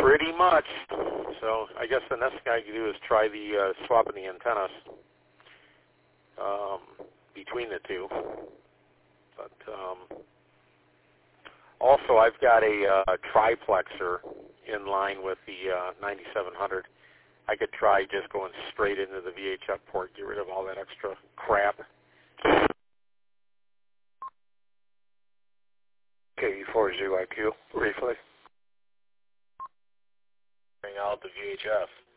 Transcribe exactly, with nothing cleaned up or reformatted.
Pretty much. So I guess the next thing I can do is try the uh, swapping the antennas um, between the two. But um, also, I've got a uh, triplexer in line with the uh, ninety-seven hundred. I could try just going straight into the V H F port, get rid of all that extra crap. K E four zero I Q, briefly. Bring out the V H F.